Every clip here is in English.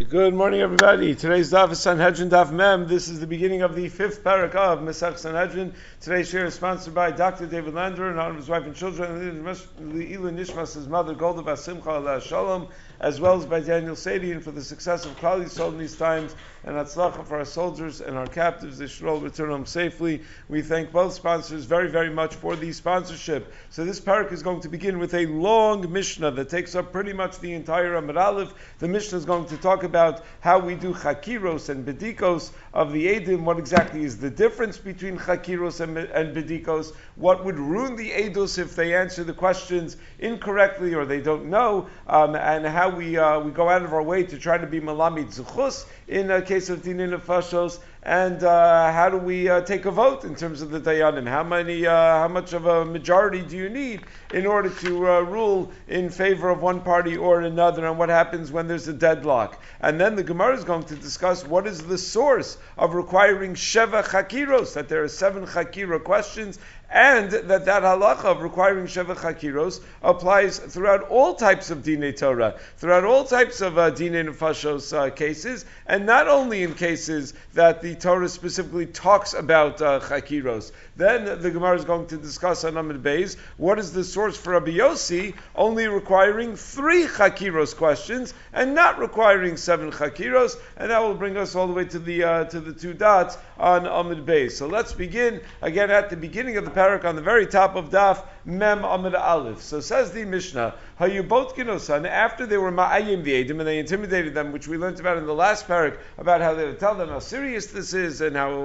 Good morning, everybody. Today's daf is Sanhedrin Daf Mem. This is the beginning of the fifth parak of Mesach Sanhedrin. Today's share is sponsored by Dr. David Lander in honor of his wife and children, and Leila Nishmas, his mother, Golda Basimcha Aleh Shalom, as well as by Daniel Sadian for the success of Klal Yisrael in these times, and Hatzlacha for our soldiers and our captives. They should all return home safely. We thank both sponsors very, very much for the sponsorship. So this parak is going to begin with a long Mishnah that takes up pretty much the entire Amud Aleph. The Mishnah is going to talk about how we do chakiros and bedikos of the Eidim, what exactly is the difference between chakiros and bedikos, what would ruin the Eidos if they answer the questions incorrectly or they don't know, and how we go out of our way to try to be malamid zuchus in a case of dinin nefashos, and how do we take a vote in terms of the dayanim? How much of a majority do you need in order to rule in favor of one party or another, and what happens when there's a deadlock? And then the Gemara is going to discuss what is the source of requiring sheva chakiros, that there are 7 chakira questions, and that halacha of requiring sheva chakiros applies throughout all types of dinei Torah, throughout all types of dinei nefashos cases, and not only in cases that the Torah specifically talks about chakiros. Then the Gemara is going to discuss on Amud Beis what is the source for Rabbi Yossi only requiring 3 chakiros questions and not requiring 7 chakiros, and that will bring us all the way to the 2 dots on Amud Beis. So let's begin again at the beginning of the parak on the very top of Daf Mem Amud Aleph. So says the Mishnah, Hayubot Ginosan, after they were ma'ayim the Eidim and they intimidated them, which we learned about in the last parak, about how they would tell them how serious this is and how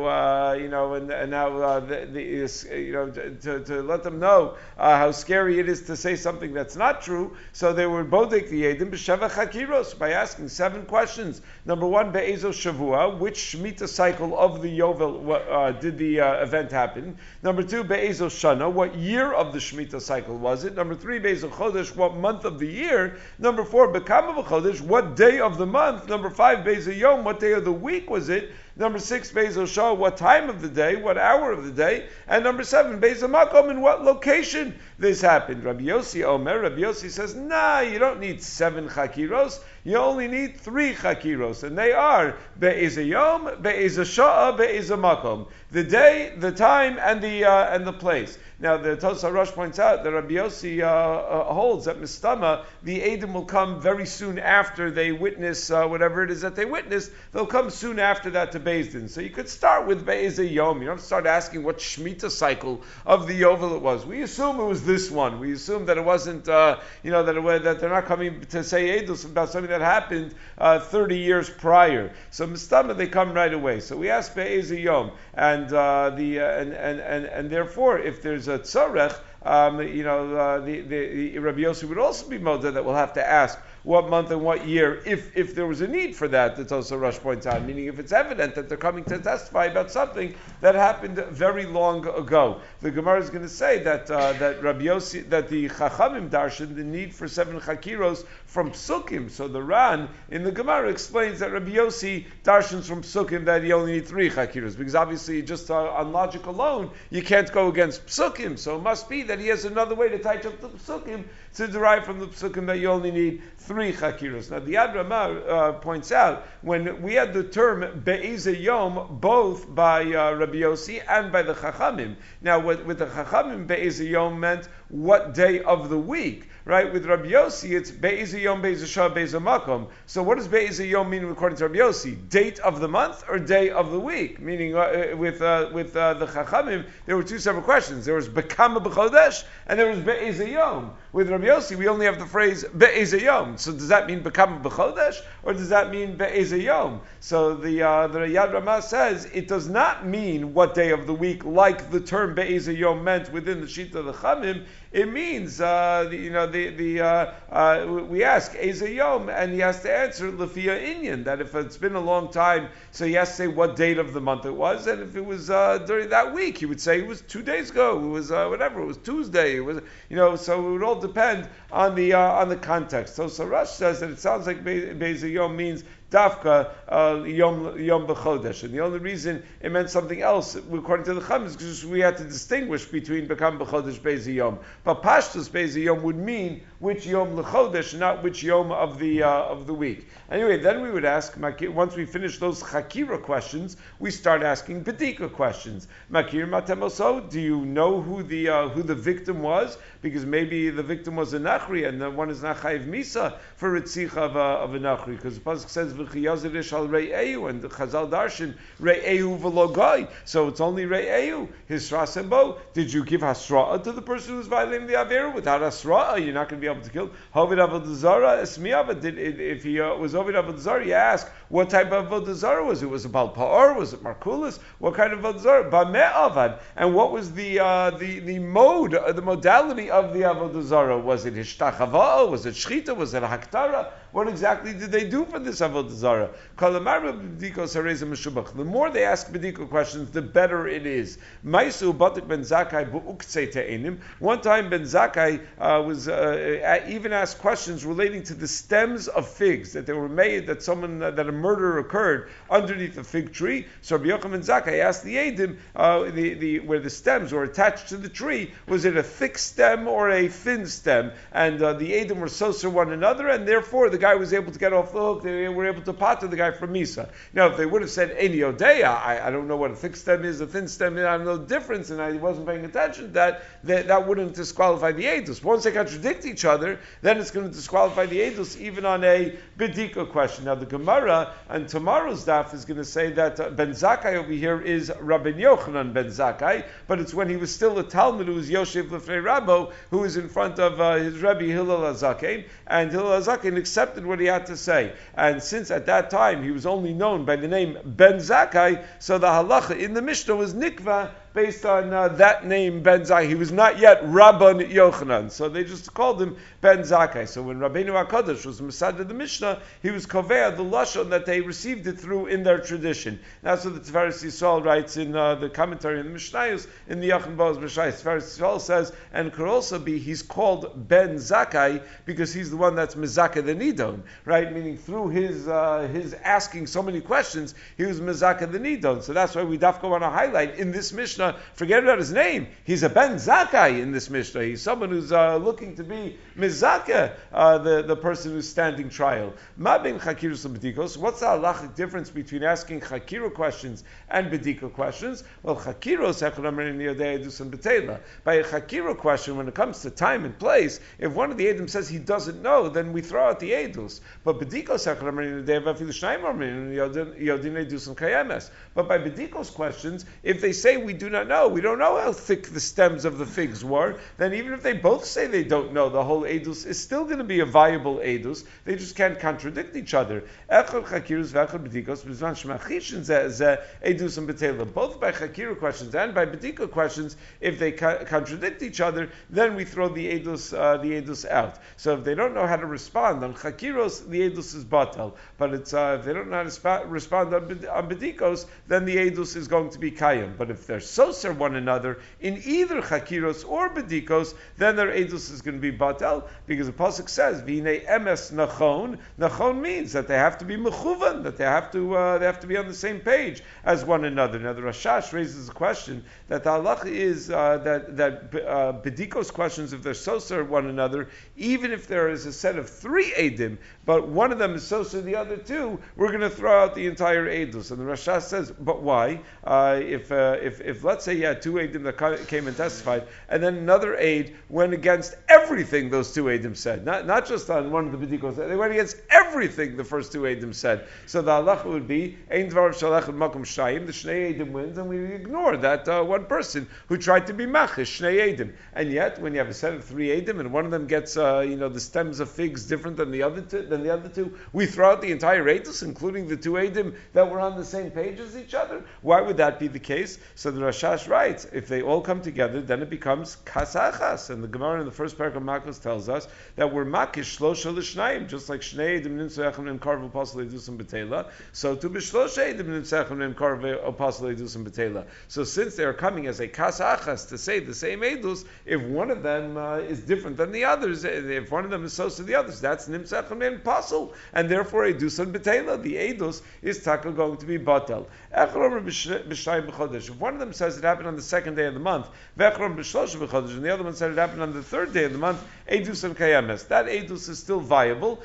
to let them know how scary it is to say something that's not true. So they would bodek the Eidim b'sheva chakiros, by asking 7 questions. Number 1, be'ezo shavua, which Shemitah cycle of the Yovel did the event happen? Number 2, be'ezo shana, what year of the Shemitah cycle was it? Number 3, be'ezo chodesh, what month of the year? Number 4, bekama b'chodesh, what day of the month? Number 5, be'ezo yom, what day of the week was it? Number 6, Be'ezo Shah, what time of the day, what hour of the day? And number 7, Be'ezo Makom, in what location this happened? Rabbi Yossi says, nah, you don't need 7 chakiros, you only need 3 chakiros, and they are Be'ezo Yom, Be'ezo Shah, Be'ezo Makom, the day, the time, and the place. Now, the Tosar Rosh points out that Rabbi Yossi holds that Mistama, the Eidim will come very soon after they witness whatever it is that they witness. They'll come soon after that to Beis Din. So you could start with Be'ezeh Yom. You don't start asking what Shemitah cycle of the Yovel it was. We assume it was this one. We assume that it wasn't, that they're not coming to say Eidos about something that happened 30 years prior. So Mistama, they come right away. So we ask Be'ezeh Yom, and therefore, if there's a tzarech, the Rabbi Yossi would also be moda that we'll have to ask what month and what year, if there was a need for that. That's also Rosh points out, meaning if it's evident that they're coming to testify about something that happened very long ago. The Gemara is going to say that Rabbi Yossi, that the Chachamim darshan the need for 7 chakiros from Psukim. So the Ran in the Gemara explains that Rabbi Yossi darshans from Psukim that he only needs 3 chakiros, because obviously just on logic alone you can't go against Psukim. So it must be that he has another way to touch up the Psukim to derive from the Psukim that you only need 3 chakiros. Now the Yad Ramah points out, when we had the term Be'ezeh Yom both by Rabbi Yossi and by the Chachamim. Now with the Chachamim, Be'ezeh Yom meant what day of the week. Right? With Rabbi Yossi, it's Be'ezeh Yom, Be'ezeh Shah, Be'ezeh Makom. So what does Be'ezeh Yom mean according to Rabbi Yossi? Date of the month or day of the week? Meaning with the Chachamim, there were 2 separate questions. There was Bekama B'chodesh and there was Be'ezeh Yom. With Rabbi Yossi, we only have the phrase Be'ezeh Yom. So does that mean Bekama B'chodesh or does that mean Be'ezeh Yom? So the Yad Ramah says it does not mean what day of the week, like the term Be'ezeh Yom meant within the Shita of the Chamim. It means, we ask Eze Yom, and he has to answer Lefia Inyan, that if it's been a long time, so he has to say what date of the month it was, and if it was during that week, he would say it was 2 days ago, it was it was Tuesday, it was, so it would all depend on the context. So Sarash says that it sounds like Be'eze Yom means dafka yom b'chodesh. And the only reason it meant something else, according to the Chum, is because we had to distinguish between Bekam b'chodesh Beis Yom. But Pashtus Beis Yom would mean which yom l'chodesh, not which yom of the week. Anyway, then we would ask, once we finish those chakira questions, we start asking bedika questions. Makir matemoso, do you know who the victim was? Because maybe the victim was a nachri, and the one is not chayiv misa for ritzich of a nachri. Because the pasuk says v'chiyazirish al re'eyu, and the Chazal darshan re'eyu v'lo goy. So it's only re'eyu. His srasembo. Did you give hasra'a to the person who's violating the averu? Without hasra'a, you're not going to be able to kill. Hovid avodah zara esmiyava. If he was Hovid avodah zara, you ask what type of avodah zara was it? Was it bal pa'or? Was it markulis? What kind of avodah zara? Bameh avad. And what was the mode, the modality of the avodah zara? Was it hishtachava? Was it shchita? Was it haktara? What exactly did they do for this avodah zara? The more they ask bedika questions, the better it is. Maisu batik ben Zakkai bu'uktzei te'enim. One time Ben Zakkai was even asked questions relating to the stems of figs that they were made, that a murder occurred underneath a fig tree. So Rabbi Yochanan ben Zakkai asked the Eidim where the stems were attached to the tree, was it a thick stem or a thin stem? And the Eidim were soser one another, and therefore the guy was able to get off the hook. They were able to pater the guy from Misa. Now, if they would have said Eni Odeya, I don't know what a thick stem is, a thin stem is, I don't know the difference, and I wasn't paying attention to that wouldn't disqualify the Eidos. Once they contradict each other, then it's going to disqualify the Eidos even on a Bedika question. Now, the Gemara on tomorrow's daf is going to say that Ben Zakkai over here is Rabbi Yochanan Ben Zakkai, but it's when he was still a Talmud who was Yoshev Lefnei Rabbo, who was in front of his Rebbe Hillel HaZaken, and Hillel HaZaken accepted what he had to say. And since at that time he was only known by the name Ben Zakkai, so the halacha in the Mishnah was nikva based on that name Ben Zakkai. He was not yet Rabban Yochanan, so they just called him Ben Zakkai. So when Rabbeinu HaKadosh was Masad of the Mishnah, he was kovea the lashon that they received it through in their tradition. That's what the Tiferes Yisrael writes in the commentary in the Mishnayos, in the Yachin Boaz Mishnayos. Tiferes Yisrael says, and could also be he's called Ben Zakkai because he's the one that's Mezakah the Nidon, right? Meaning through his asking so many questions, he was Mezakah the Nidon. So that's why we dafka want to highlight in this Mishnah. Forget about his name. He's a Ben Zakkai in this Mishnah. He's someone who's looking to be Mizakah, the person who's standing trial. Ma ben Chakirus and Bedikos. What's the halachic difference between asking Chakira questions and Bedika questions? Well, Chakiros by a Chakira question, when it comes to time and place, if one of the Eidim says he doesn't know, then we throw out the Eidus. But Bedikos But by Bedikos questions, if they say we do not know, we don't know how thick the stems of the figs were, then even if they both say they don't know, the whole Eidus is still going to be a viable Eidus. They just can't contradict each other. Both by Chakira questions and by Bedika questions, if they contradict each other, then we throw the Eidus out. So if they don't know how to respond on Chakiros, the Eidus is batal. But it's if they don't know how to respond on Bedikos, then the Eidus is going to be kayim. But if they're soser one another in either Chakiros or Bedikos, then their Eidus is going to be batal, because the pasuk says V'hinei emes nachon. Nachon means that they have to be mechuvan, that they have to be on the same page as one another. Now the Rashash raises a question that the halacha is that Bedikos questions, if they're soser one another, even if there is a set of 3 Eidim, but one of them is soser the other 2, we're going to throw out the entire Eidus. And the Rashash says, but why? If let's say you had 2 Eidim that came and testified, and then another Eid went against everything those 2 Eidim said, not just on one of the Bedikos, they went against everything the first 2 Eidim said. So the halacha would be, Ein dvar shalech makom shayim, the Shnei Eidim wins, and we ignore that one person who tried to be machish, Shnei Eidim. And yet, when you have a set of 3 Eidim, and one of them gets the stems of figs different than the other two, we throw out the entire Eidus, including the 2 Eidim that were on the same page as each other. Why would that be the case? So the Rashash writes, if they all come together, then it becomes kasachas. And the Gemara in the first parak of Makos tells us that we're makish shlosha l'shnayim, just like shnei edim nimtzu echad and karvu pasal edusam betela. So to be shlosha edim nimtzu echad and karvu pasal edusam betela. So since they are coming as a kasachas to say the same edus, if one of them is different than the others, if one of them is so to the others, that's nimtzu echad and pasal, and therefore edusam betela. The edus is taka going to be batel. If one of them says it happened on the second day of the month, and the other one said it happened on the third day of the month, edus and kayemes. That edus is still viable.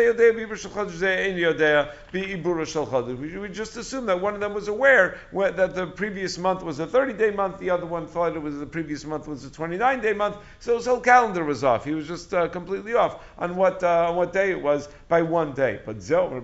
We just assume that one of them was aware that the previous month was a 30-day month, the other one thought it was the previous month was a 29-day month, so his whole calendar was off. He was just completely off on what day it was by one day. But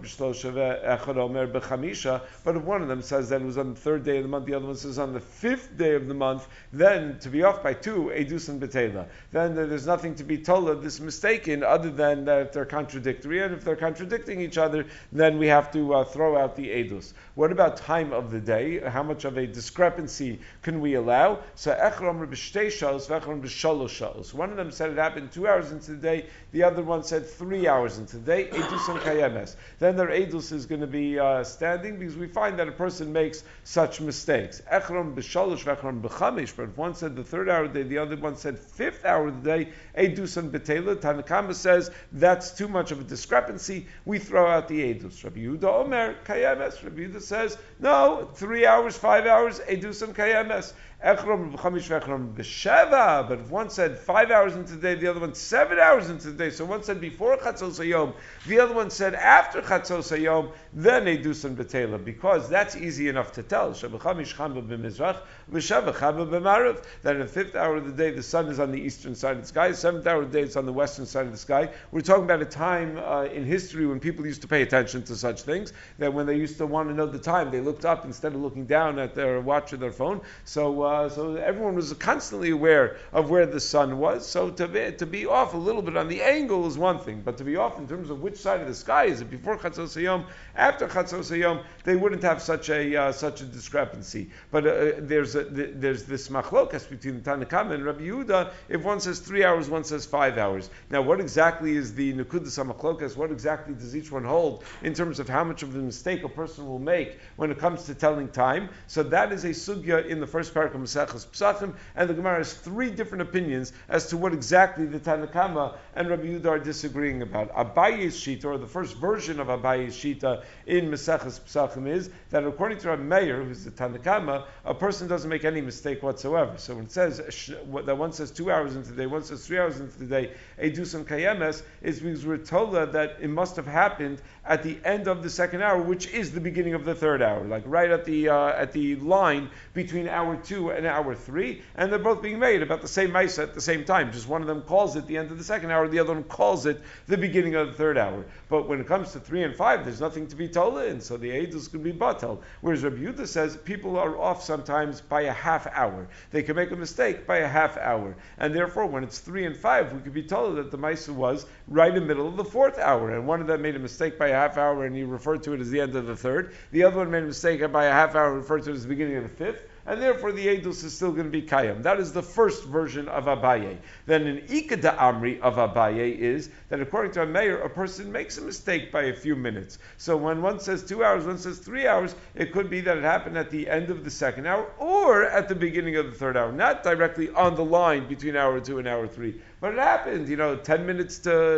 if one of them says that it was on the third day of the month, the other one says on the fifth day of the month, then to be off by two, edus and betela. Then there's nothing to be told of this mistaken other than that they're contradictory, and if they're contradicting each other, then we have to throw out the edus. What about time of the day? How much of a discrepancy can we allow? So echrom b'shtei shalos, v'echrom b'shalosh shalos. One of them said it happened 2 hours into the day, the other one said 3 hours into the day, edus and kayemes. Then their edus is going to be standing, because we find that a person makes such mistakes. Echrom b'shalosh v'echrom b'chamish, but if one said the third hour of the day, the other one said fifth hour of the day, edus and betela. Tanakama says that's too much of a discrepancy. We throw out the edus. Rabbi Yehuda Omer kayemes. Rabbi Yehuda says no, 3 hours, 5 hours, edus and kayemes. Echrom b'chamish v'echrom b'sheva. But if one said 5 hours into the day, the other one 7 hours into the day, so one said before chatzos hayom, the other one said after chatzos hayom, then edus and betela, because that's easy enough to tell. Shebechamish chamba b'mizrach, v'sheva chamba b'marav. That in the fifth hour of the day, the sun is on the eastern side of the sky. The seventh hour of the day, it's on the western side of the sky. We're talking about a time in history when people used to pay attention to such things. That when they used to want to know the time, they looked up instead of looking down at their watch or their phone. So everyone was constantly aware of where the sun was. So to be off a little bit on the angle is one thing, but to be off in terms of which side of the sky is it, before chatzos hayom, after chatzos hayom, they wouldn't have such a discrepancy. But there's this machlokas between the Tanakama and Rabbi Yehuda. If one says 3 hours, one says 5 hours. Now, what exactly is the nekudas hamachlokas? What exactly does each one hold in terms of how much of a mistake a person will make when it comes to telling time? So that is a sugya in the first parak of Maseches Pesachim, and the Gemara has 3 different opinions as to what exactly the Tanakama and Rabbi Yehuda are disagreeing about. Abaye's shita, or the first version of Abaye's shita in Maseches Pesachim, is that according to Rabbi Meir, who's the Tanakama, a person doesn't make any mistake whatsoever. So when it says that one says 2 hours into the day, one says 3 hours into the day, edus and kayemes, is because we're told that it must have happened at the end of the second hour, which is the beginning of the third hour, like right at the line between hour 2 and hour 3, and they're both being made about the same ma'isa at the same time. Just one of them calls it the end of the second hour, the other one calls it the beginning of the third hour. But when it comes to 3 and 5, there's nothing to be told in, so the edus could be batel. Whereas Rabbi Yehuda says people are off sometimes by a half hour. They can make a mistake by a half hour, and therefore when it's 3 and 5, we could be told that the ma'isa was right in the middle of the fourth hour, and one of them made a mistake by a half hour and he referred to it as the end of the third. The other one made a mistake by a half hour and referred to it as the beginning of the fifth. And therefore the edus is still going to be kayam. That is the first version of Abaye. Then an ikada amri of Abaye is that according to a mayor, a person makes a mistake by a few minutes. So when one says 2 hours, one says 3 hours, it could be that it happened at the end of the second hour or at the beginning of the third hour, not directly on the line between hour 2 and hour 3. But it happened, 10 minutes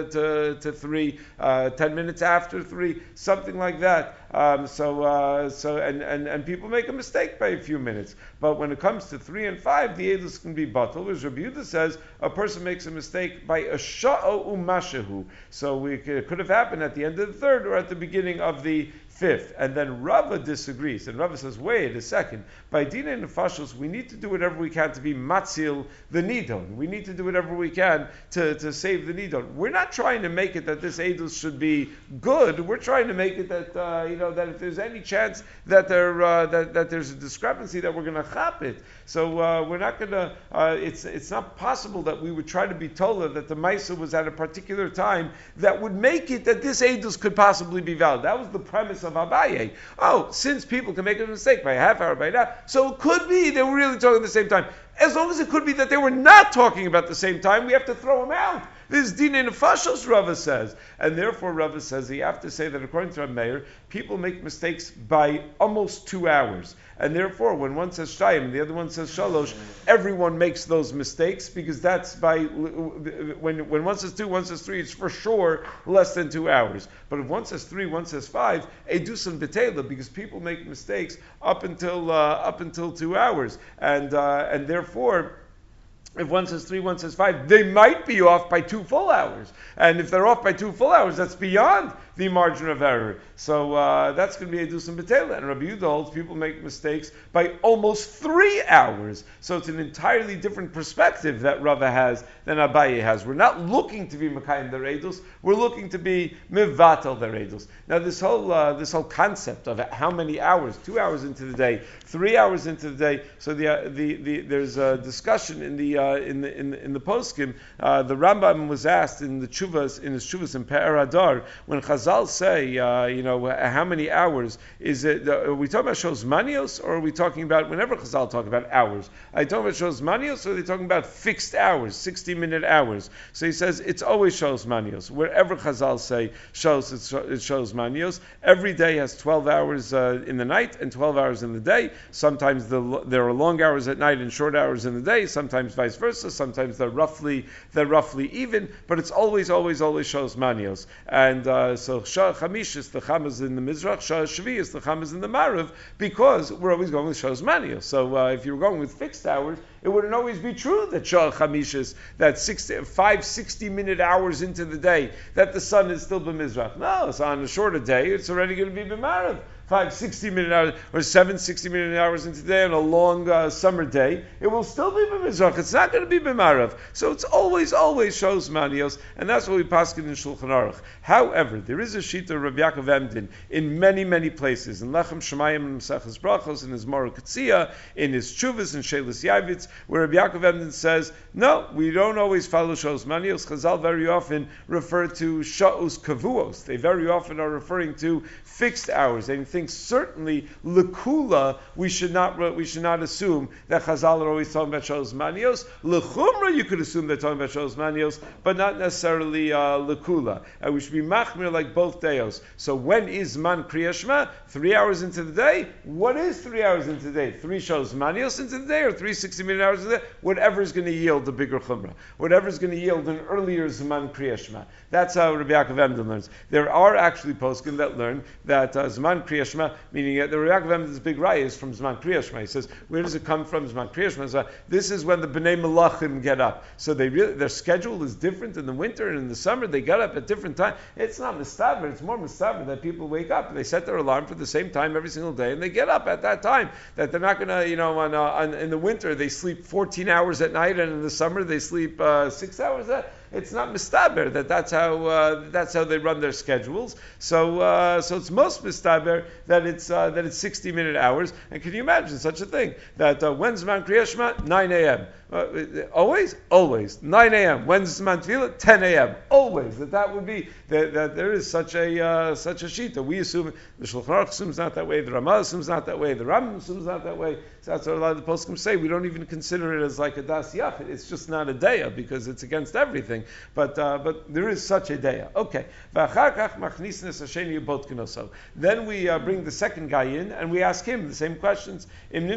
to 3, 10 minutes after 3, something like that. And people make a mistake by a few minutes. But when it comes to 3 and 5, the edus can be batel. Whereas Rabbi Yehuda says a person makes a mistake by a sha'o umashehu. So it could have happened at the end of the third or at the beginning of the fifth. And then Rava disagrees. And Rava says, wait a second. By Dina and Nefashos, we need to do whatever we can to be matzil the nidon. We need to do whatever we can to save the nidon. We're not trying to make it that this edus should be good. We're trying to make it that, that if there's any chance that that there's a discrepancy, that we're going to chop it. So we're not going to, it's not possible that we would try to be told that the Maisa was at a particular time that would make it that this edus could possibly be valid. That was the premise of Abaye. Oh, since people can make a mistake by a half hour, by that, so it could be they were really talking at the same time. As long as it could be that they were not talking about the same time, we have to throw them out. This is Dina Nefashos, Rava says. And therefore, Rava says you have to say that according to Rav Meir, people make mistakes by almost 2 hours. And therefore, when one says Shayim and the other one says Shalosh, everyone makes those mistakes because that's by, when one says 2, one says 3, it's for sure less than 2 hours. But if one says 3, one says 5, Edusan B'Tela, because people make mistakes up until 2 hours. And therefore, if one says 3, one says 5, they might be off by 2 full hours. And if they're off by 2 full hours, that's beyond the margin of error. So that's going to be a Dusan B'Tela. And Rabbi Yehuda holds people make mistakes by almost 3 hours. So it's an entirely different perspective that Rava has than Abaye has. We're not looking to be Mekayim their Eidos, we're looking to be Mivatel their Eidos. Now this whole concept of how many hours, 2 hours into the day, 3 hours into the day, so there's a discussion in the poskim. The Rambam was asked in his Chuvas in Pe'er Hadar, when Chazal say, how many hours is it? Are we talking about Shos Manios, or are we talking about, whenever Chazal talk about hours, are they talking about Shos Manios, or are they talking about fixed hours, 60-minute hours? So he says it's always Shos Manios. Wherever Chazal say Shos, it's Shos Manios. Every day has 12 hours in the night and 12 hours in the day. Sometimes there are long hours at night and short hours in the day. Sometimes vice versa. Sometimes they're roughly even. But it's always Shos Manios. And so Shah Chamish is the Chamas in the Mizrach, Shah Shvi is the Chamas in the Marav, because we're always going with Shos Manios. So if you were going with fixed hours, it wouldn't always be true that Shah Chamish is that 5 60-minute hours into the day that the sun is still b'Mizrach. No, so on a shorter day, it's already going to be b'Marav. 5 60-minute hours or 7 60-minute hours into the day on a long summer day, it will still be b'Mizrach. It's not going to be b'Marav. So it's always Shos Manios, and that's what we paskin in Shulchan Aruch. However, there is a shita of Rabbi Yaakov Emden in many places, in Lechem Shemayim and Maseches Brachos, in his Mora Katzia, in his Chuvas and Shelis Yavitz, where Rabbi Yaakov Emden says, no, we don't always follow Shos Manios. Chazal very often refer to Sha'us Kavuos. They very often are referring to fixed hours. And think certainly lekula we should not assume that Chazal are always talking about Shos Manios. Lechumra you could assume they're talking about Shos Manios, but not necessarily lekula. And we should be machmir like both deos. So when is man Kriya Shema? 3 hours into the day. What is 3 hours into the day? 3 Shos Manios into the day, or 3 60-minute hours into the day? Whatever is going to yield the bigger chumrah. Whatever is going to yield an earlier Zman Kriya Shema. That's how Rabbi Yaakov Emden learns. There are actually poskim that learn that Zman Kriya Shema, meaning that the Rabbi Yaakov Emden's big raya is from Zman Kriya Shema. He says, where does it come from, Zman Kriya Shema? So this is when the Bnei Melachim get up. So their schedule is different in the winter and in the summer. They get up at different times. It's not mistaber. It's more mistaber that people wake up and they set their alarm for the same time every single day and they get up at that time. That they're not going to, in the winter they sleep 14 hours at night, and in the summer they sleep 6 hours. It's not mistaber that's how they run their schedules. So it's most mistaber that it's 60-minute hours. And can you imagine such a thing that when's Zman Kriya Shema? 9 a.m. Always 9 a.m. When's Zman Tefillah? 10 a.m. Always that would be that there is such a shita. We assume the Shulchan Aruch assumes not that way. The Ramah assumes not that way. The Rambam assumes not that way. So that's what a lot of the poskim say. We don't even consider it as like a das yachid. It's just not a daya because it's against everything. But there is such a daya. Okay. Then we bring the second guy in and we ask him the same questions.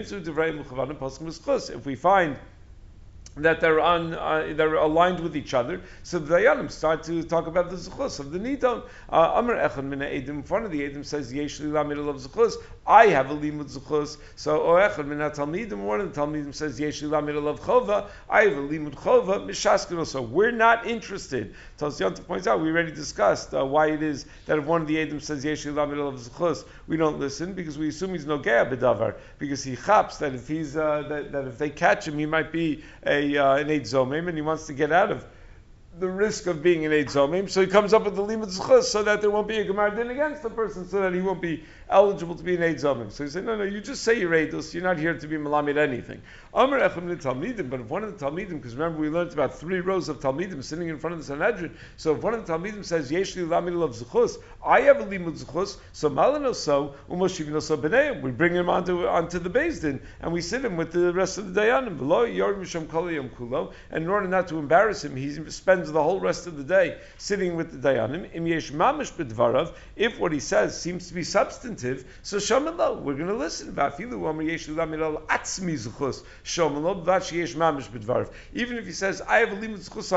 If we find that they're aligned with each other, so the Dayanim start to talk about the Zuchus of the Nidon. Amr Echad Min Eidim, one of the Eidim says, Yesh Li Lamid of Zuchus, I have a limud Zuchus. So O Echad Min Talmidim, one of the Talmidim says, Yesh Li Lamid of Chova, I have a limud Chova, Mishaskin. So we're not interested. Tosyanta points out, we already discussed why it is that if one of the Eidim says, Yesh Li Lamid of Zuchus, we don't listen, because we assume he's no Gea B'davar, because he chaps that if he's that if they catch him, he might be an Eid Zomim, and he wants to get out of the risk of being an Eid Zomim, so he comes up with the limud zchus so that there won't be a Gemar din against the person, so that he won't be eligible to be an Eid Zomim. So he said, no, you just say you're Eidus, you're not here to be Malamid anything. Amar Echem Talmidim, but if one of the Talmidim, because remember we learned about 3 rows of Talmidim sitting in front of the Sanhedrin, so if one of the Talmidim says, Yeshli Lamid of Zchus, I have a limud zchus, so Malano so, Umoshivino so B'neim, we bring him onto the Beis Din, and we sit him with the rest of the Dayanim, and in order not to embarrass him, he spends the whole rest of the day sitting with the Dayanim. Im yesh mamish b'dvarav, if what he says seems to be substantive, so shomelo, we're going to listen. V'afilu amar yesh lamid al atzmi zchus, shomelo v'ash yesh mamish b'dvarav. Even if he says, I have a limud zchus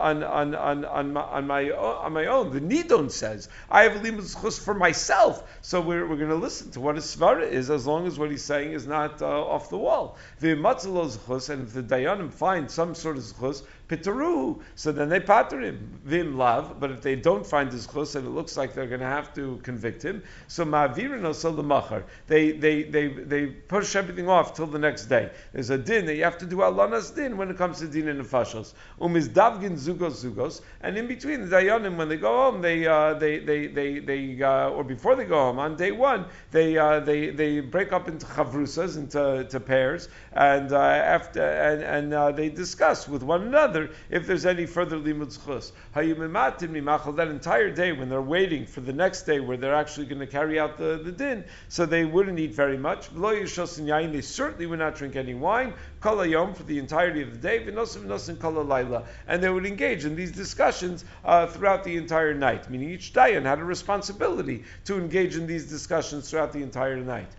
on my own, the Nidon says, I have a limud zchus for myself. So we're going to listen to what his svara is, as long as what he's saying is not off the wall. V'matzalo zchus, and if the Dayanim find some sort of zchus, Pitaruhu, so then they pater him. Vim lav, but if they don't find his chus and it looks like they're going to have to convict him, so ma'avirin also l'machar. They push everything off till the next day. There's a din that you have to do alanas din when it comes to din and nefashos. Umizdavgin zugos, and in between the dayanim when they go home, they or before they go home on day 1, they break up into chavrusas, into pairs, and they discuss with one another if there's any further limud zchus. That entire day when they're waiting for the next day where they're actually going to carry out the din, so they wouldn't eat very much. They certainly would not drink any wine for the entirety of the day, and they would engage in these discussions throughout the entire night, meaning each dayan had a responsibility to engage in these discussions throughout the entire night.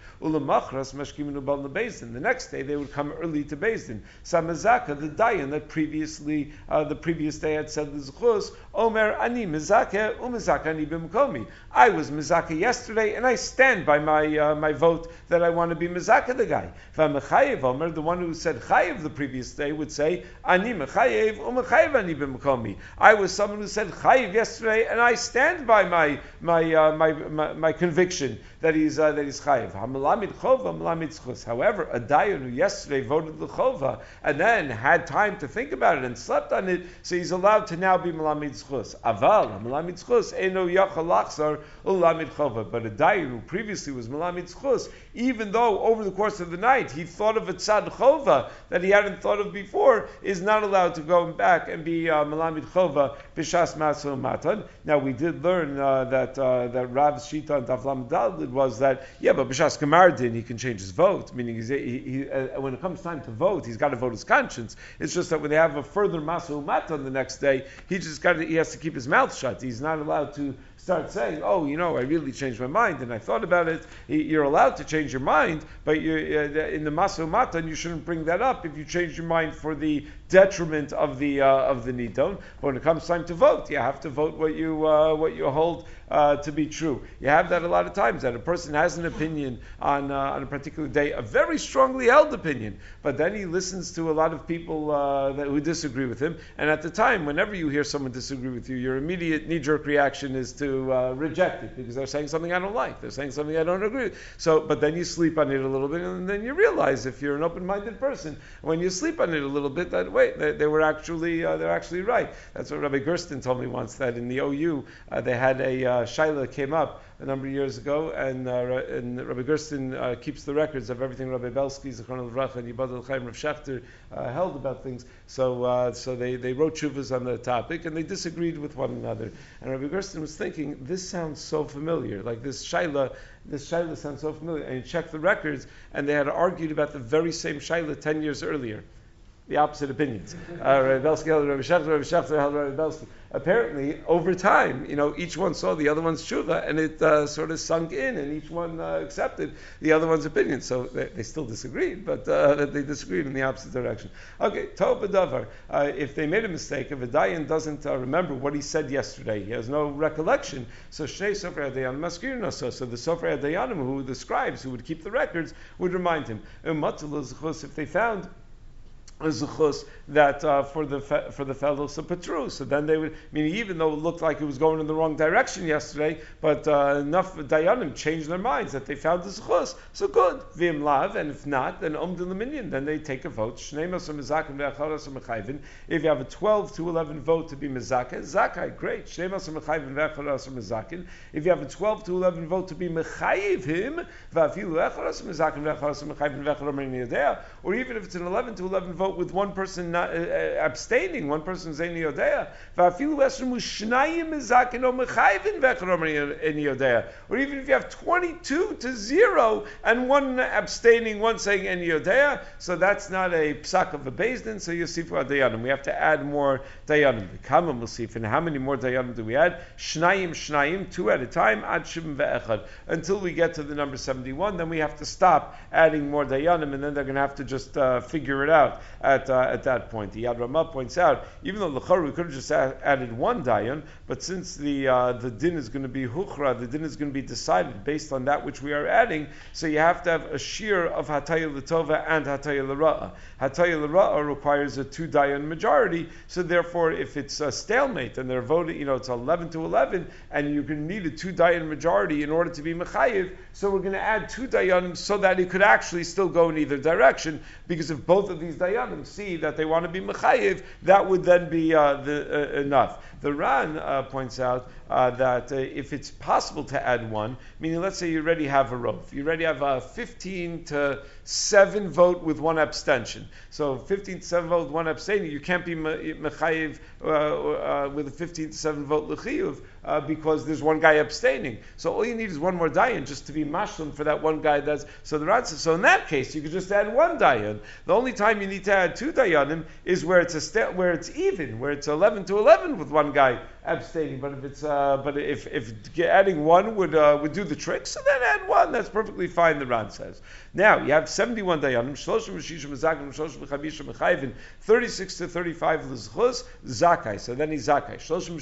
The next day they would come early to Beis Din. Samazaka, the dayan that the previous day had said the zchus, Omer ani mizake umizaka ani b'mkomi. I was mizaka yesterday, and I stand by my vote that I want to be mizaka the guy. V'mechayev Omer, the one who said chayev the previous day, would say ani mechayev umechayev ani b'mkomi. I was someone who said chayev yesterday, and I stand by my conviction that he's chayev. Hamalamid chova, malamid zchus. However, a dayan who yesterday voted the chova and then had time to think about it and slept on it, so he's allowed to now be malamid zchus. Aval, malamid zchus, eno yachal lachzar ulamid chova. But a dayan who previously was malamid zchus, even though over the course of the night he thought of a tzad chova that he hadn't thought of before, is not allowed to go back and be malamid chova b'shas matzah matan. Now we did learn that Rav's shita and Tavlam Dalid was that but b'shas gemar din he can change his vote, meaning he when it comes time to vote, he's got to vote his conscience. It's just that when they have a further masu matan the next day, he has to keep his mouth shut. He's not allowed to start saying, I really changed my mind and I thought about it. You're allowed to change your mind, but in the masu matan you shouldn't bring that up if you change your mind for the detriment of the nidon. But when it comes time to vote, you have to vote what you hold to be true. You have that a lot of times, that a person has an opinion on a particular day, a very strongly held opinion, but then he listens to a lot of people who disagree with him, and at the time, whenever you hear someone disagree with you, your immediate knee-jerk reaction is to reject it, because they're saying something I don't like, they're saying something I don't agree with. But then you sleep on it a little bit, and then you realize, if you're an open-minded person, when you sleep on it a little bit, that they're actually right. That's what Rabbi Gersten told me once, that in the OU they had a shaila came up a number of years ago, and Rabbi Gersten keeps the records of everything Rabbi Belsky, Zichron Levrach, and Yibad Chaim Rav Shechter held about things. So they wrote shuvas on the topic, and they disagreed with one another. And Rabbi Gersten was thinking, this sounds so familiar, like this shaila sounds so familiar. And he checked the records, and they had argued about the very same shaila 10 years earlier. The opposite opinions. Rabbi Belsky held Rabbi Shechter held Rabbi Belsky. Apparently, over time, each one saw the other one's tshuva, and it sort of sunk in, and each one accepted the other one's opinion. So they still disagreed, but they disagreed in the opposite direction. Okay, tov b'davar. If they made a mistake, if a dayan doesn't remember what he said yesterday, he has no recollection, so shnei sofer hadayanim maskirin also. So the sofer hadayanim, who the scribes who would keep the records, would remind him. If they found a zuchus that for the fellows of Petru. So then they would, meaning even though it looked like it was going in the wrong direction yesterday, but enough dayanim changed their minds that they found the zuchus. So good, v'im lav, and if not, then omdin l'minyan, then they take a vote. Shnei masar mezakin ve'acharas mechayvin. If you have a 12 to 11 vote to be mezakin, zakai, great. Shnei masar mechayvin ve'acharas mezakin. If you have a 12 to 11 vote to be mechayiv him, va'afilu echaras mezakin ve'acharas mechayvin ve'acharas mechayvin, or even if it's an 11 to 11 vote with one person not, abstaining, one person is Eini Yodea, or even if you have 22 to 0 and one abstaining, one saying Eini Yodea, so that's not a psak of a Beis Din, so Yosifu Dayanim. We have to add more Dayanim. The Kama Musif, and how many more Dayanim do we add? Shnayim, 2 at a time, ad shivim ve'echad, until we get to the number 71, then we have to stop adding more Dayanim, and then they're going to have to just figure it out at that point. The Yad Ramah points out, even though l'chor we could have just added one dayan, but since the din is going to be huchra, the din is going to be decided based on that which we are adding, so you have to have a shear of hataya l'tova and hataya l'ra'a. Hataya l'ra'a requires a 2 dayan majority, so therefore if it's a stalemate and they're voting, it's 11 to 11, and you're going to need a 2 dayan majority in order to be mechayiv, so we're going to add 2 dayanim so that it could actually still go in either direction, because if both of these dayanim see that they want to be mechayiv, that would then be enough. The Ran points out that if it's possible to add one, meaning let's say you already have a rov, you already have a 15 to 7 vote with one abstention. So 15 to 7 vote with one abstaining, you can't be mechayiv with a 15 to 7 vote l'chiyuv because there's one guy abstaining. So all you need is one more dayan just to be mashlim for that one guy. So the Ran says, so in that case you could just add one dayan. The only time you need to add 2 dayanim is where it's even, where it's 11 to 11 with one guy abstaining. But if it's if adding one would do the trick, so then add one. That's perfectly fine. The Ran says. Now you have 71 dayanim, 36 to 35 l'zchus zakai. So then he's zakai.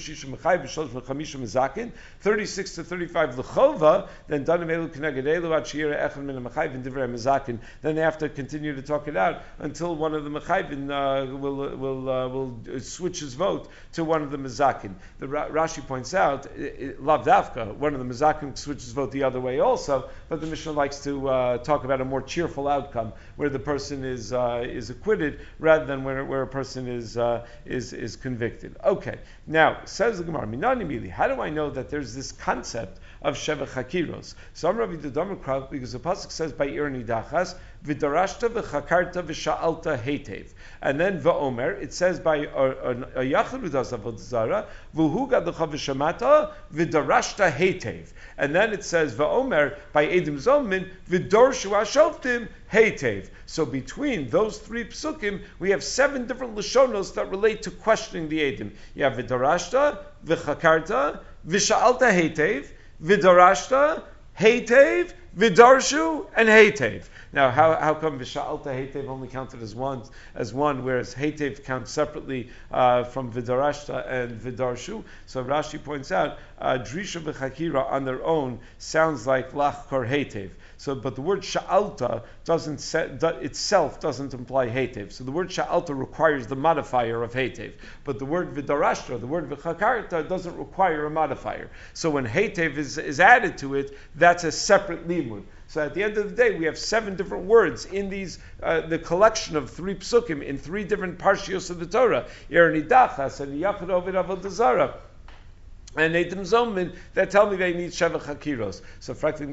36 to 35 l'chova. Then danim elu k'neged elu ad she'yireh echad min ha'mechayvin divrei mezakin. Then they have to continue to talk it out until one of the mechayvin will switch his vote to one of the mezakin. The Rashi points out, lav dafka, one of the mezakin switches vote the other way also, but the Mishnah likes to talk about a more cheerful outcome where the person is acquitted rather than where a person is convicted. Okay, now says the Gemara, Minani Mili, how do I know that there's this concept of Sheva Chakiros? So I'm Rabbi Dudamar Krav, because the pasuk says by Irni Dachas, V'darashta v'chakarta v'sha'alta heitev. And then v'omer, it says by a yachid who does avodah zara, v'hu gadlucha v'shamata v'darashta heitev. And then it says v'omer by edim zomin v'dorshu hashoftim heitev. So between those 3 psukim, we have 7 different lashonos that relate to questioning the edim. You have v'darashta, v'chakarta, v'sha'alta heitev, v'darashta, heitev, v'darshu, and heitev. Now, how come V'sha'alta Heitev only counted as one, whereas Heitev counts separately from V'darashta and V'darshu? So Rashi points out, Drisha v'chakira on their own sounds like Lach Kor Heitev. So, but the word Sha'alta itself doesn't imply Heitev. So the word Sha'alta requires the modifier of Heitev. But the word V'darashta, the word V'chakarta, doesn't require a modifier. So when Heitev is added to it, that's a separate limud. So at the end of the day, we have 7 different words in these, the collection of 3 psukim in 3 different parshios of the Torah. Irni Dachas and Yachid Ovid Avodah Zarah and Eidim Zomin that tell me they need Sheva Chakiros. So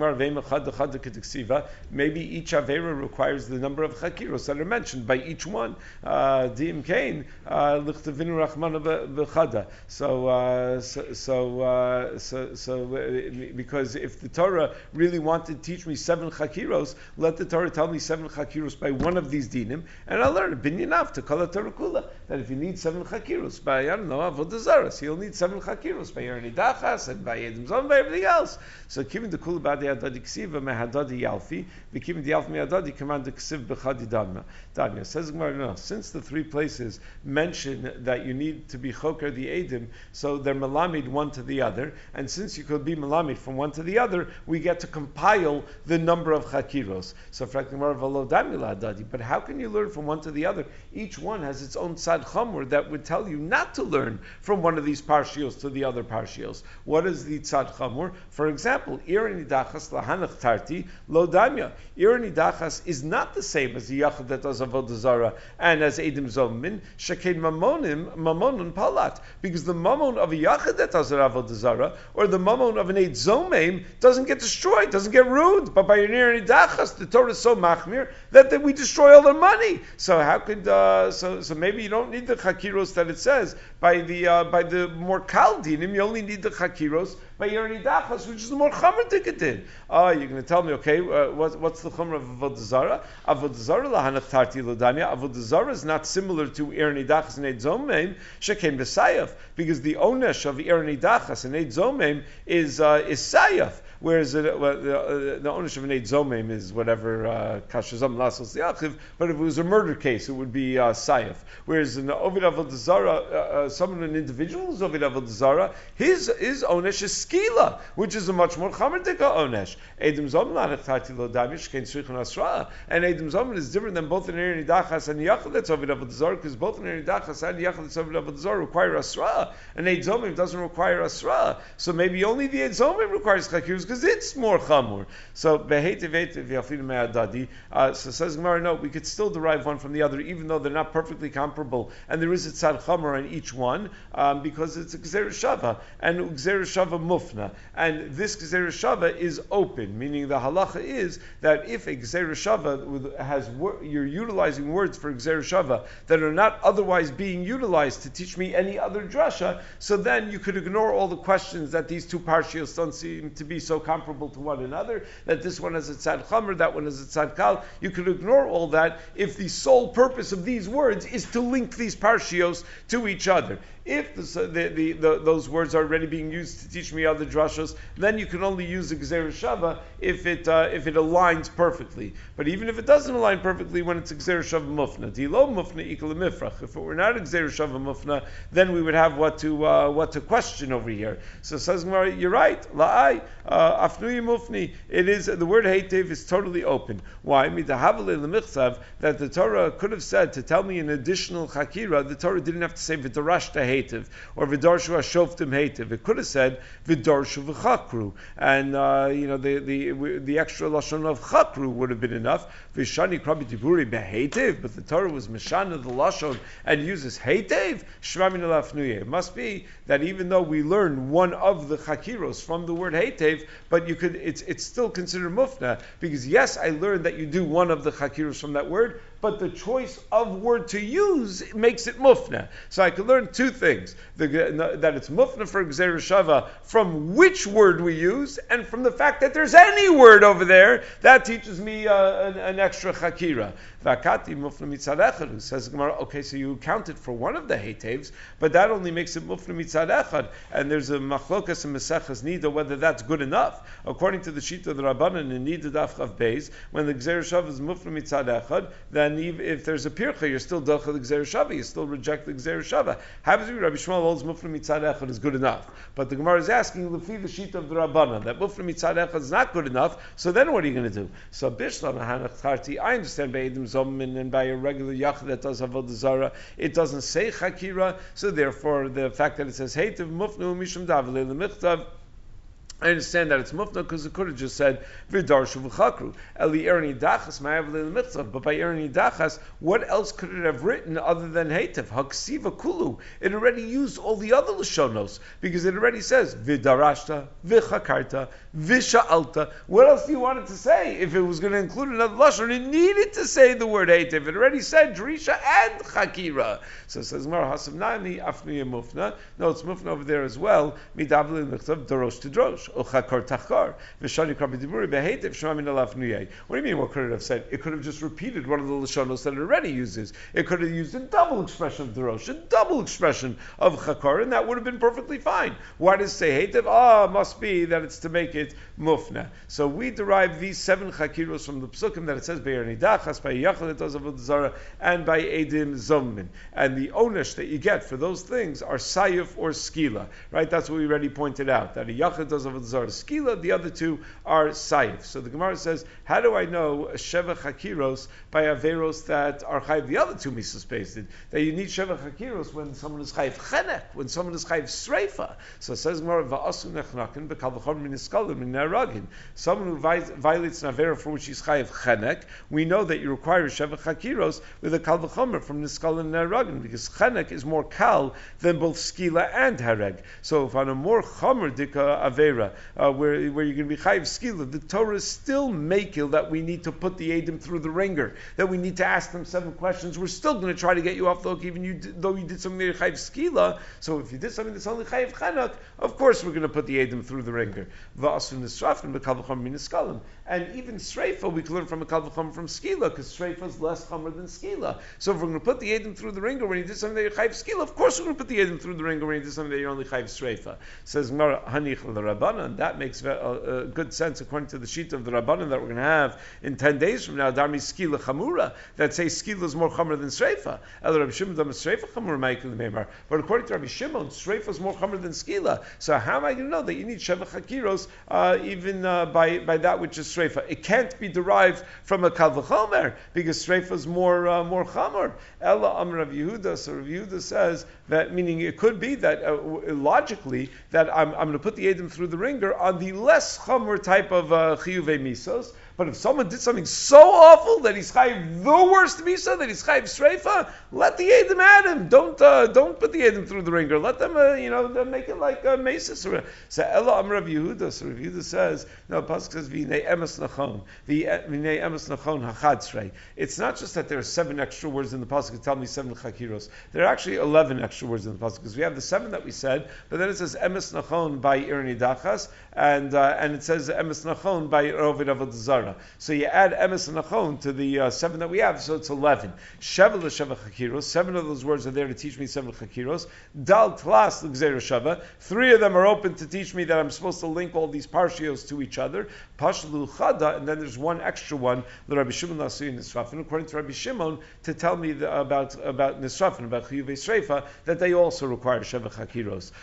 maybe each Avera requires the number of Chakiros that are mentioned by each one. Di'im Kain, Lichtavinu Rachmana B'chada. So because if the Torah really wanted to teach me 7 Chakiros, let the Torah tell me 7 Chakiros by one of these dinim, and I'll learn a binyanav to Kala Torah Kula, that if you need 7 Chakiros by, Avodah Zarah, so you'll need 7 Chakiros by Irani Dachas, and by Edim Zom, by everything else. So Kivin the Kul Badi Adadi Ksiva Mehadadi Yalfi, Vikivin the Yalfi Me'adadi Command the Ksiv Bechadi Danya. Says Gemara, no, since the three places mention that you need to be Choker the Edim, so they're Malamid one to the other, and since you could be Malamid from one to the other, we get to compile the number of Chakiros. So but how can you learn from one to the other? Each one has its own Tzad Chamor that would tell you not to learn from one of these parshios to the other parshios. What is the Tzad Chamor? For example, Ir Nidachas Lahanach Tarti Lo Damya. Ir Nidachas is not the same as the Yachad that does Avodah Zarah and as Edim Zomin, Shekein Mamonim Palat. Because the Mamon of a Yachad that does Avodah Zarah or the Mamon of an Eid Zomim doesn't get destroyed, doesn't get ruined. But by Ir Nidachas, the Torah is so machmir that we destroy all their money. So how could so maybe you don't need the chakiros that it says by the more kal dinim. You only need the chakiros by Yerni Dachas, which is the more chamer ticketed. You're going to tell me, okay, what's the chamer of Avodah Zarah? Avodah Zarah lahanach tarti lodanya. Avodah Zarah is not similar to Yerni Dachas and Eid Zomim shekem b'sayaf, because the onesh of Yerni Dachas and Eid Zomim is sayaf. Whereas the ownership of an Eid Zomim is whatever kashazam lasos yachiv, but if it was a murder case, it would be sayef. Whereas in the Ovid Avodah Zarah, an individual who's Ovid Avodah Zarah, his onesh is skila, which is a much more chamerdika onesh. Edim Zomim lanachati lo damish kein shrichon asra, and Edim Zomim is different than both an Eri Dachas and Yachad that's Ovid Avodah Zarah, because both an Eri Dachas and Yachad that's Ovid Avodah Zarah require asra, and Eid Zomim doesn't require asra. So maybe only the Eid Zomim requires chakirus, because it's more chamur. So so says Gemara, no, we could still derive one from the other, even though they're not perfectly comparable, and there is a tzad chamur on each one, because it's a gzera shava and gzera shava mufna, and this gzera shava is open, meaning the halacha is that if a gzera shava has you're utilizing words for gzera shava that are not otherwise being utilized to teach me any other drasha, so then you could ignore all the questions that these two parshios don't seem to be so comparable to one another, that this one has a tzad chamer, that one has a tzad kal. You could ignore all that if the sole purpose of these words is to link these parshios to each other. If those words are already being used to teach me other drashos, then you can only use the Gzera Shava if it aligns perfectly. But even if it doesn't align perfectly, when it's a Gzera Shava Mufna, Dilo Mufna Ikal Mifrach. If it were not a Gzera Shava Mufna, then we would have what to question over here. So says Gemara, you're right. La'ai Afnuyi Mufni. It is the word Heitev is totally open. Why? Midahavale Lemichtav, that the Torah could have said to tell me an additional Chakira. The Torah didn't have to say V'darashta Heitev or V'darshu Hashoftim Heitev. It could have said V'darshu V'chakru, and the extra lashon of Chakru would have been enough. V'shani Krabi Tiburi Beheitev, but the Torah was Mishana the lashon and uses Heitev. Shmamin Alafnuye. It must be that even though we learn one of the Chakiros from the word Heitev, but it's still considered Mufna, because yes, I learned that you do one of the Chakiros from that word, but the choice of word to use makes it Mufna. So I could learn two things: that it's Mufna for Gzera Shava from which word we use, and from the fact that there's any word over there that teaches me an extra Chakira. Vakati Mufna Mitzad Echad, says Gemara, okay, so you counted for one of the Heitevs, but that only makes it Mufna Mitzad Echad, and there's a Machlokas and Mesechas Nida whether that's good enough. According to the Shita of the Rabbanan in Nida Daf Chav Beis, when the Gzera Shava is Mufna Mitzad Echad, then if there's a Pircha, you're still Docha the Gzera Shava, you still reject the Gzera Shava. Happens to be Rabbi Shmuel holds Mufna Mitzad Echad is good enough. But the Gemara is asking, Lefi the Shita of the Rabbanan, that Mufna Mitzad Echad is not good enough, so then what are you going to do? So Bishlam Hanach Tarti, I understand by Edim Zomin and by a regular Yachad that does Avodah Zarah, it doesn't say Chakira, so therefore the fact that it says Heitev Mufnu Mishum Davle Lemichtav, I understand that it's mufna because it could have just said v'darshu v'chakru eli erni dachas ma'avle l'mitzvah. But by erni dachas, what else could it have written other than heitev haksiva kulu? It already used all the other lashonos because it already says v'darashta v'chakarta v'sha'alta. What else do you want it to say? If it was going to include another lashon, it needed to say the word heitev. It already said drisha and chakira. So it says Mar Hasam Nani Afniya Mufna. No, it's mufna over there as well. Midavle l'mitzvah darosh to drosh. uchakor tachkar v'shani kar b'diburi behetev shema min alaf nuyei. What do you mean? What could it have said? It could have just repeated one of the lashonos that it already uses. It could have used a double expression of derosh, a double expression of chakar, and that would have been perfectly fine. Why does it say hetev? Must be that it's to make it mufna. So we derive these 7 chakiros from the psukim that it says be'er nidachas, by yachal it does avodah zara, and by edim zommin. And the onesh that you get for those things are sayif or skila, right? That's what we already pointed out, that a yachal does avodah zara skila, the other 2 are sayif. So the Gemara says, how do I know sheva chakiros by averos that are chayiv the other 2 misas based? That you need sheva chakiros when someone is chayiv chenek, when someone is chayiv sreifa. So it says Gemara, va'asu nechnakin bekal v'chor min iskalim min neragin. Someone who violates an avera for which he's chayiv chenek, we know that you require sheva chakiros with a kal v'chomer from niskal and neragin, because chenek is more kal than both skila and hareg. So if on a more chomer dika avera, where you're going to be chayiv skila, the Torah is still makil that we need to put the edim through the ringer, that we need to ask them 7 questions. We're still going to try to get you off the hook, even though you did something that you're chayiv skila. So if you did something that's only chayiv chenek, of course we're going to put the edim through the ringer. Va'asu nisrafin bekal v'chomer min iskalim. And even Sreifa, we can learn from a Kal V'chomer from Skila, because Sreifa is less Chomer than Skila. So if we're going to put the Edim through the ringer when he did something that you're Chayiv Skila, of course we're going to put the Edim through the ringer when he did something that you're only Chayiv Sreifa. Says Gemara, Hanich l'Rabbanan, that makes good sense according to the sheet of the Rabbanan that we're going to have in 10 days from now, Darmi Skila Chamura, that say Skila is more Chomer than Sreifa. El Rabbi Shimon Dama Sreifa Chamura Ma'ikil Meimar. But according to Rabbi Shimon, Sreifa is more Chomer than Skila. So how am I going to know that you need Sheva Chakiros even by that which is Sreifa? It can't be derived from a Kal V'chomer, because Sreifa is more Chomer. Ella Amr Rav Yehuda, so Rav Yehuda says that, meaning it could be that logically that I'm going to put the Edim through the ringer on the less Chomer type of Chiyuvei Misos. But if someone did something so awful that he's chayiv the worst misa, that he's chayiv sreifa, let the edim at him. Don't put the edim through the ringer. Let them, make it like mesis. So Ella Amr Rav Yehuda. So Rav Yehuda says, no, the pasuk says v'nei emes nachon, v'nei emes nachon hachadsrei. It's not just that there are 7 extra words in the pasuk to tell me 7 chakiros. There are actually 11 extra words in the pasuk, because we have the 7 that we said, but then it says emes nachon by irni dachas, and it says emes nachon by rovid avodah zara. So you add emes and nachon to the 7 that we have, so it's 11. Sheva l'sheva chakiros, 7 of those words are there to teach me 7 chakiros. Dal tlas l'gzeira sheva, 3 of them are open to teach me that I'm supposed to link all these parshios to each other. Pashlu chada, and then there's 1 extra one, the Rabbi Shimon Nasuy Nisrafin, according to Rabbi Shimon, to tell me about Nisrafin, about Chiyuvei Sreifa, that they also require sheva chakiros.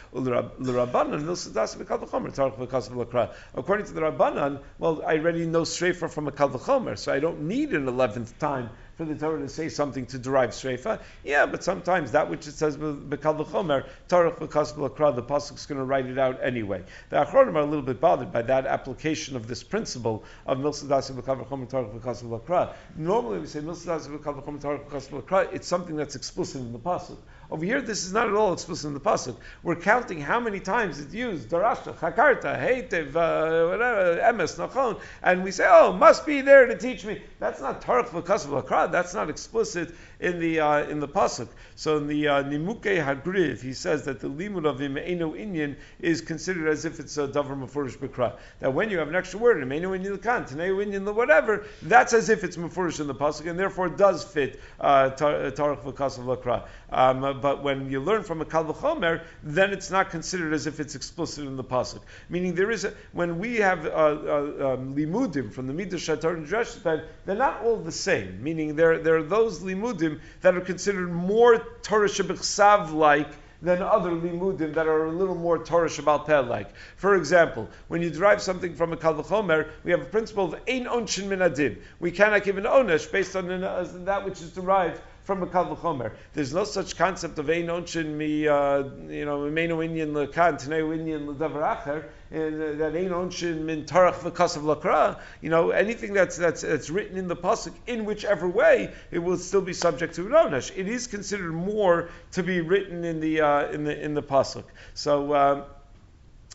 According to the Rabbanan, well, I already know Sreifa from a Kal V'chomer, so I don't need an 11th time for the Torah to say something to derive Sreifa. Yeah, but sometimes that which it says B'Kal V'chomer, Tarach V'Kas V'Lakra, the pasuk's going to write it out anyway. The Achronim are a little bit bothered by that application of this principle of Milsadasi B'Kal V'chomer, Tarach V'Kas V'Lakra. Normally we say Milsadasi B'Kal V'chomer, Tarach V'Kas V'Lakra, it's something that's explicit in the pasuk. Over here, this is not at all explicit in the pasuk. We're counting how many times it's used, Darashta, Chakarta, Heitev, whatever, Emes, Nachon, and we say, must be there to teach me. That's not Tarach V'Kas V'Lakra. That's not explicit in the pasuk. So in the Nimukei Hagriv, he says that the limud of him Eino Inyan is considered as if it's a davar mefurish b'kra. That when you have an extra word, Eino Inyan l'kan, Taneu Inyan whatever, that's as if it's mefurish in the pasuk, and therefore it does fit Tarach V'Kas V'Lakra. But when you learn from a Kal V'chomer, then it's not considered as if it's explicit in the pasuk. Meaning when we have limudim from the Midrash Torah and Dreshes, they're not all the same. Meaning there are those limudim that are considered more Torah Shebechsav like than other limudim that are a little more Torah Shabbal Peh like. For example, when you derive something from a Kal V'chomer, we have a principle of Ein Onshin Min Adin. We cannot give an onesh based on that which is derived from a Kal V'chomer. There's no such concept of Ein Onshin Meinu Inyan L'kan, Taneu Inyan L'davar Acher, that Ein Onshin Min Tarach V'Kasav L'Kra. Anything that's written in the pasuk in whichever way, it will still be subject to an onesh. It is considered more to be written in the pasuk. So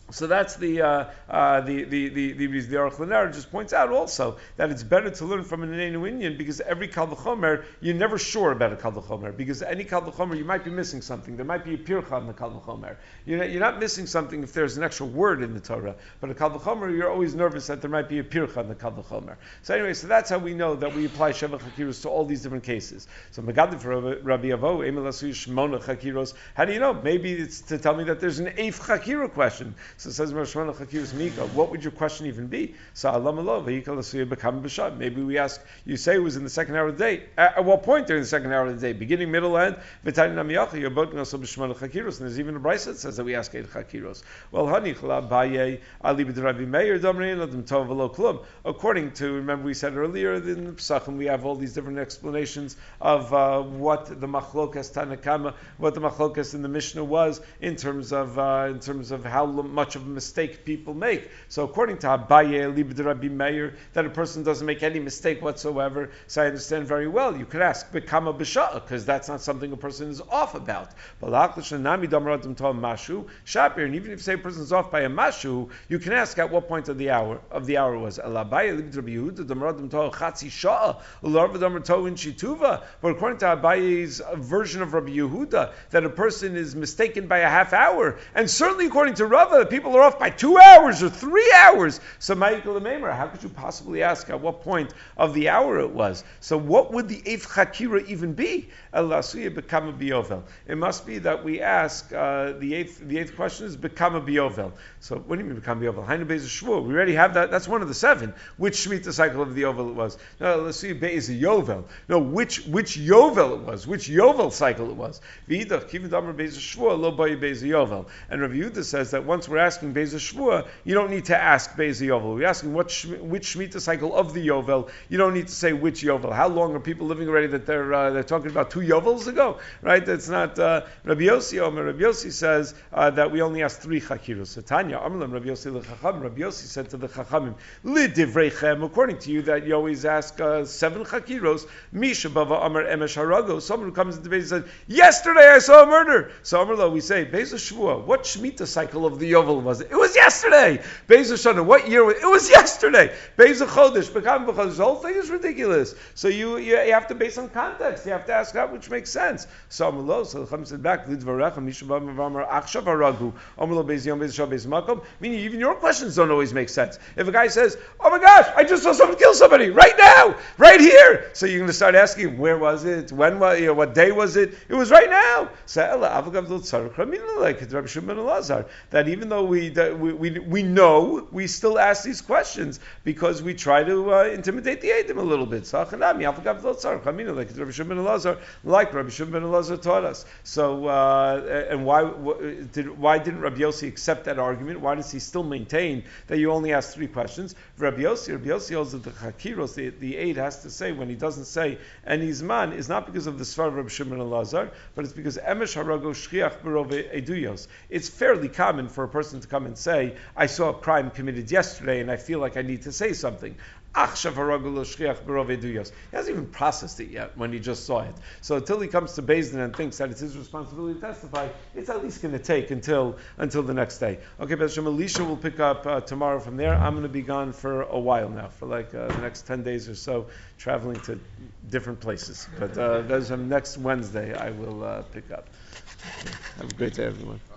So that's the Aruch LaNer just points out also that it's better to learn from an Inenu Indian because every Kal V'chomer you're never sure about a Kal V'chomer because any Kal V'chomer you might be missing something. There might be a pircha in the Kal V'chomer. You're not missing something if there's an extra word in the Torah, but a Kal V'chomer you're always nervous that there might be a pircha in the Kal V'chomer. So anyway, so that's how we know that we apply Sheva Chakiros to all these different cases. So Megadim for Rabbi Avo Emel Asu Shmona Chakiros. How do you know? Maybe it's to tell me that there's an eighth Chakira question. So it says what would your question even be? Maybe we ask, you say it was in the second hour of the day. At what point during the second hour of the day? Beginning, middle, end? And there's even a Brisa that says that we ask 8 chakiros. Well, according to, remember we said earlier in the Pesachim, we have all these different explanations of what the machlokas Tanakama, what the machlokas in the Mishnah was in terms of how much of a mistake people make. So according to Abaye, Libed Rabbi Meir, that a person doesn't make any mistake whatsoever. So I understand very well. You could ask Bekama B'Sha'a, because that's not something a person is off about. And even if you say a person is off by a mashu, you can ask at what point of the hour was. But according to Abaye's version of Rabbi Yehuda, that a person is mistaken by a half hour, and certainly according to Rava, people are off by 2 hours or 3 hours. So how could you possibly ask at what point of the hour it was? So what would the eighth chakira even be? It must be that we ask the eighth question is Bekama B'Yovel. So what do you mean Bekama B'Yovel? We already have that. That's one of the 7. Which Shemitah cycle of the Yovel it was? No, let's see Be'ez Yovel. No, which Yovel it was? Which Yovel cycle it was? And Rav Yehuda says that once we're asking Be'ez Shvua, you don't need to ask Be'ez Yovel. We're asking which Shemitah cycle of the Yovel. You don't need to say which Yovel. How long are people living already that they're talking about 2 Yovels ago? Right? That's not Rabbi Yossi. Rabbi Yossi says that we only ask 3 chakiros. So Tanya, Amram Rabbi Yossi l'chacham. Rabbi Yossi said to the chachamim, Lidivreichem, according to you that you always ask 7 chakiros. Misha Bava Amar Emesh Harago. Someone who comes into the base and says, yesterday I saw a murder. So Amar we say, Be'ez Shvua, what Shemitah cycle of the Yovel was it? It was yesterday. Be'ez Shana, what year was it? It was yesterday. Be'ez Chodesh, Bekam B'Chodesh. The whole thing is ridiculous. So you have to base on context. You have to ask that which makes sense. So Amar so the Chacham said back, Lidvarecha, Misha Bava Amar Achshav Haragu. Amar Be'ez Yom Be'ez Shav Be'ez Makom. Meaning even your questions don't always make sense. If a guy says, oh my gosh, I just saw someone kill somebody right now, right here. So you're going to start asking, where was it? When was it? What day was it? It was right now. That even though we know, we still ask these questions because we try to intimidate the Eidim a little bit. Like Rabbi Shimon ben Elazar taught us. So, and why didn't Rabbi Yossi accept that argument? Why does he still maintain that you only ask 3 questions? Rabbi Yossi holds that the Chakiros, the aid has to say when he doesn't say any Zman is not because of the Svar of Rabbi Shimon Elazar, but it's because Emesh Harago Shchiach Berov Eduyos. It's fairly common for a person to come and say, I saw a crime committed yesterday and I feel like I need to say something. He hasn't even processed it yet when he just saw it. So until he comes to Beis Din and thinks that it's his responsibility to testify, it's at least going to take until the next day. Okay, but Hashem, Elisha will pick up tomorrow from there. I'm going to be gone for a while now, for like the next 10 days or so, traveling to different places. But next Wednesday I will pick up. Have a great day, everyone.